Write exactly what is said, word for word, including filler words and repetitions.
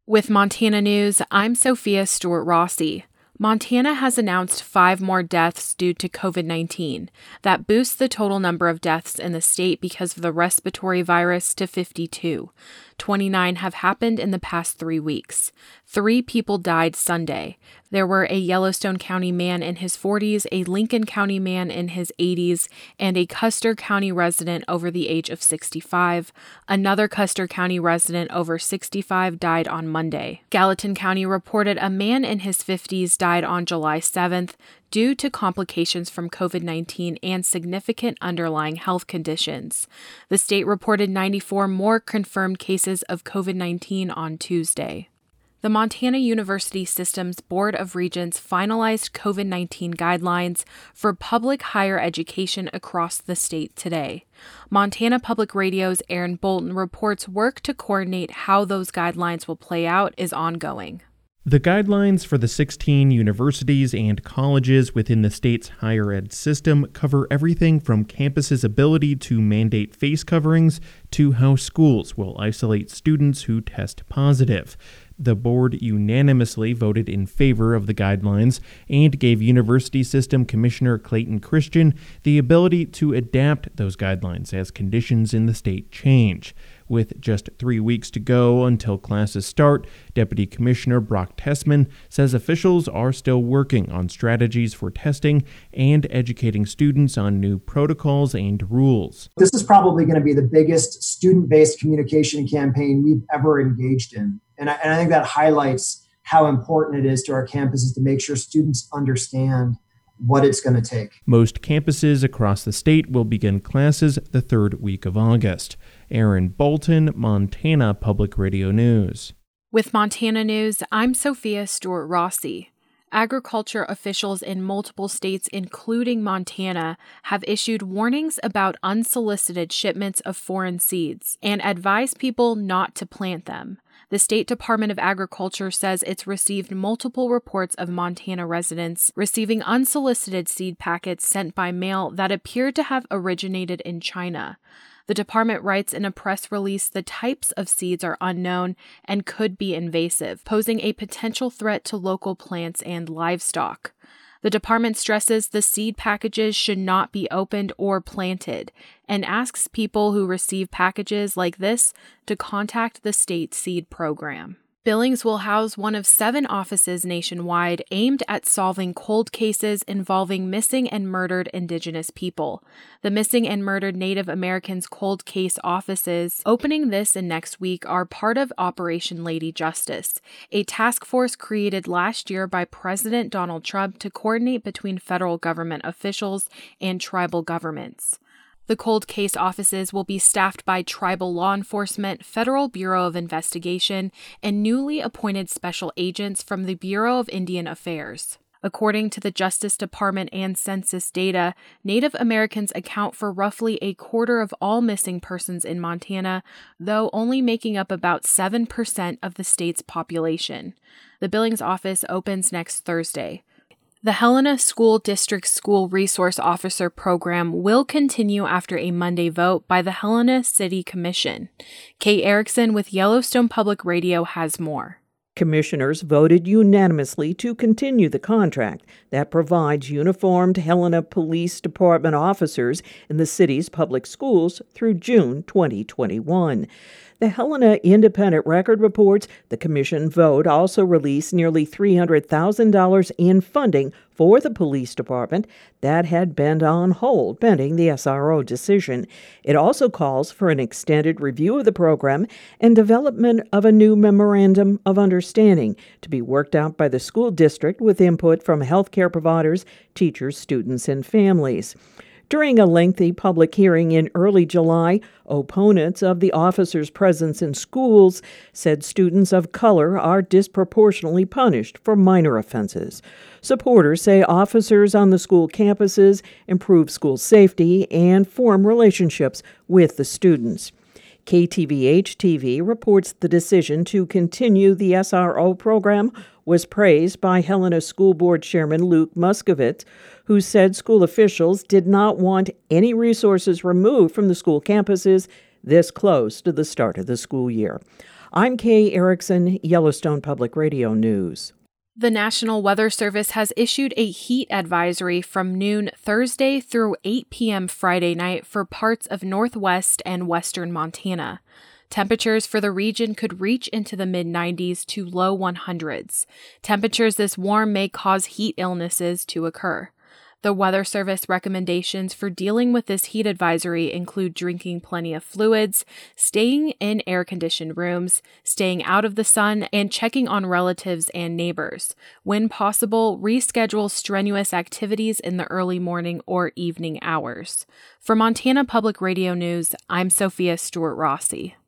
With Montana News, I'm Sophia Stewart-Rossi. Montana has announced five more deaths due to covid nineteen. That boosts the total number of deaths in the state because of the respiratory virus to fifty-two. twenty-nine have happened in the past three weeks. Three people died Sunday. There were a Yellowstone County man in his forties, a Lincoln County man in his eighties, and a Custer County resident over the age of sixty-five. Another Custer County resident over sixty-five died on Monday. Gallatin County reported a man in his fifties died on July seventh due to complications from covid nineteen and significant underlying health conditions. The state reported ninety-four more confirmed cases of covid nineteen on Tuesday. The Montana University System's Board of Regents finalized covid nineteen guidelines for public higher education across the state today. Montana Public Radio's Aaron Bolton reports work to coordinate how those guidelines will play out is ongoing. The guidelines for the sixteen universities and colleges within the state's higher ed system cover everything from campuses' ability to mandate face coverings to how schools will isolate students who test positive. The board unanimously voted in favor of the guidelines and gave University System Commissioner Clayton Christian the ability to adapt those guidelines as conditions in the state change. With just three weeks to go until classes start, Deputy Commissioner Brock Tessman says officials are still working on strategies for testing and educating students on new protocols and rules. This is probably going to be the biggest student-based communication campaign we've ever engaged in. And I, and I think that highlights how important it is to our campuses to make sure students understand what it's going to take. Most campuses across the state will begin classes the third week of August. Aaron Bolton, Montana Public Radio News. With Montana News, I'm Sophia Stewart-Rossi. Agriculture officials in multiple states, including Montana, have issued warnings about unsolicited shipments of foreign seeds and advise people not to plant them. The State Department of Agriculture says it's received multiple reports of Montana residents receiving unsolicited seed packets sent by mail that appeared to have originated in China. The department writes in a press release the types of seeds are unknown and could be invasive, posing a potential threat to local plants and livestock. The department stresses the seed packages should not be opened or planted and asks people who receive packages like this to contact the state seed program. Billings will house one of seven offices nationwide aimed at solving cold cases involving missing and murdered Indigenous people. The Missing and Murdered Native Americans Cold Case offices, opening this and next week, are part of Operation Lady Justice, a task force created last year by President Donald Trump to coordinate between federal government officials and tribal governments. The cold case offices will be staffed by tribal law enforcement, Federal Bureau of Investigation, and newly appointed special agents from the Bureau of Indian Affairs. According to the Justice Department and census data, Native Americans account for roughly a quarter of all missing persons in Montana, though only making up about seven percent of the state's population. The Billings office opens next Thursday. The Helena School District School Resource Officer Program will continue after a Monday vote by the Helena City Commission. Kay Erickson with Yellowstone Public Radio has more. Commissioners voted unanimously to continue the contract that provides uniformed Helena Police Department officers in the city's public schools through June twenty twenty-one. The Helena Independent Record reports the commission vote also released nearly three hundred thousand dollars in funding for the police department that had been on hold pending the S R O decision. It also calls for an extended review of the program and development of a new memorandum of understanding to be worked out by the school district with input from healthcare providers, teachers, students, and families. During a lengthy public hearing in early July, opponents of the officers' presence in schools said students of color are disproportionately punished for minor offenses. Supporters say officers on the school campuses improve school safety and form relationships with the students. K T V H T V reports the decision to continue the S R O program was praised by Helena School Board Chairman Luke Muscovitz, who said school officials did not want any resources removed from the school campuses this close to the start of the school year. I'm Kay Erickson, Yellowstone Public Radio News. The National Weather Service has issued a heat advisory from noon Thursday through eight p.m. Friday night for parts of northwest and western Montana. Temperatures for the region could reach into the mid nineties to low one hundreds. Temperatures this warm may cause heat illnesses to occur. The Weather Service recommendations for dealing with this heat advisory include drinking plenty of fluids, staying in air-conditioned rooms, staying out of the sun, and checking on relatives and neighbors. When possible, reschedule strenuous activities in the early morning or evening hours. For Montana Public Radio News, I'm Sophia Stewart-Rossi.